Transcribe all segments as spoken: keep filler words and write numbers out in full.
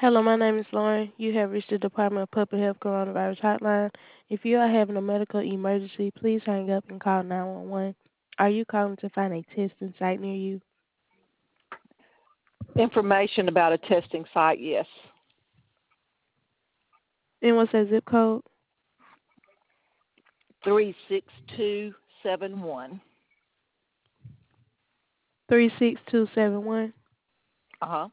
Hello, my name is Lauren. You have reached the Department of Public Health Coronavirus Hotline. If you are having a medical emergency, please hang up and call nine one one. Are you calling to find a testing site near you? Information about a testing site, yes. And what's that zip code? three six two seven one. three six two seven one. Uh-huh.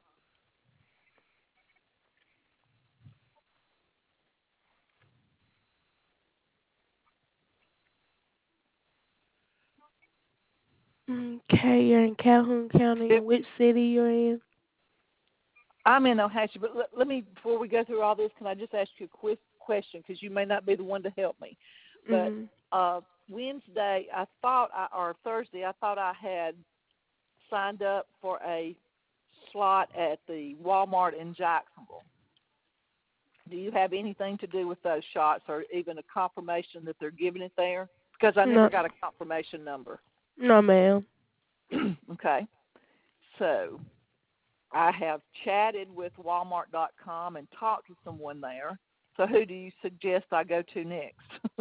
Okay, you're in Calhoun County. It, And which city you're in? I'm in Ohatchee, but let, let me, before we go through all this, can I just ask you a quick question, because you may not be the one to help me. But Mm-hmm. uh, Wednesday, I thought, I, or Thursday, I thought I had signed up for a slot at the Walmart in Jacksonville. Do you have anything to do with those shots, or even a confirmation that they're giving it there? Because I never No, got a confirmation number. no, ma'am. Okay. So I have chatted with Walmart dot com and talked to someone there. So who do you suggest I go to next?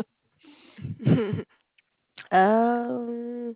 um,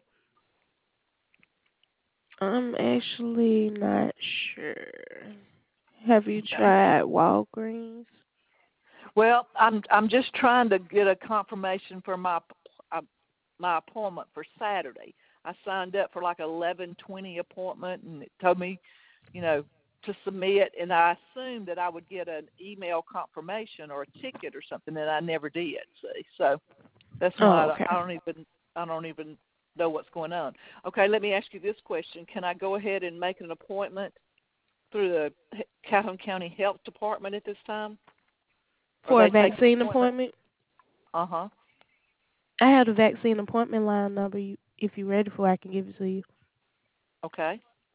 I'm actually not sure. Have you Okay. tried Walgreens? Well, I'm I'm just trying to get a confirmation for my uh, my appointment for Saturday. I signed up for like an eleven twenty appointment, and it told me, you know, to submit, and I assumed that I would get an email confirmation or a ticket or something, and I never did. See, so that's why Oh, I don't, okay. I don't even I don't even know what's going on. Okay, let me ask you this question: can I go ahead and make an appointment through the Calhoun County Health Department at this time? Or For a they take vaccine appointments? appointment? Uh huh. I have the vaccine appointment line number. You, if you're ready for it, I can give it to you. Okay.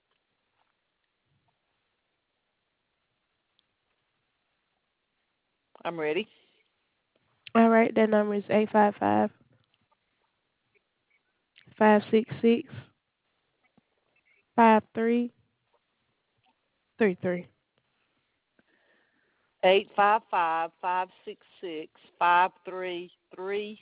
I'm ready. All right, that number is eight five five, five six six, five three three three. Eight five five five six six five three three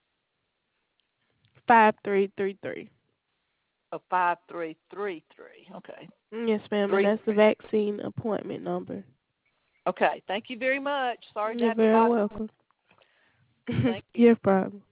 five three three three. oh five three three three. Okay. Yes, ma'am, and Three that's the three. vaccine appointment number. Okay. Thank you very much. Sorry to You're have to very bother you. welcome. Thank you. Your problem.